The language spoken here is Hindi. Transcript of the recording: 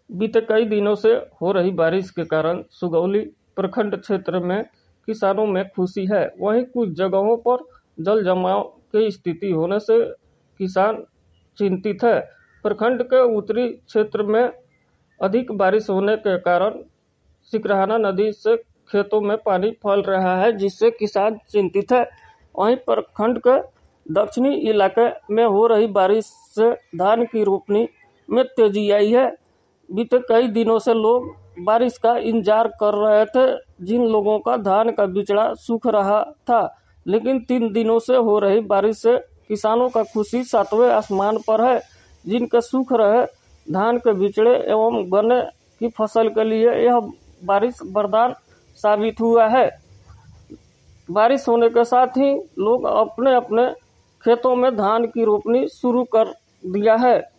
बीते कई दिनों से हो रही बारिश के कारण सुगौली प्रखंड क्षेत्र में किसानों में खुशी है। वहीं कुछ जगहों पर जल जमाव की स्थिति होने से किसान चिंतित है। प्रखंड के उत्तरी क्षेत्र में अधिक बारिश होने के कारण सिकरहाना नदी से खेतों में पानी फैल रहा है, जिससे किसान चिंतित है। वहीं प्रखंड के दक्षिणी इलाके में हो रही बारिश से धान की रोपनी में तेजी आई है। बीते कई दिनों से लोग बारिश का इंतजार कर रहे थे। जिन लोगों का धान का बिचड़ा सूख रहा था, लेकिन 3 दिनों से हो रही बारिश से किसानों का खुशी 7वें आसमान पर है। जिनके सूख रहे धान के बिचड़े एवं गन्ने की फसल के लिए यह बारिश वरदान साबित हुआ है। बारिश होने के साथ ही लोग अपने अपने खेतों में धान की रोपनी शुरू कर दिया है।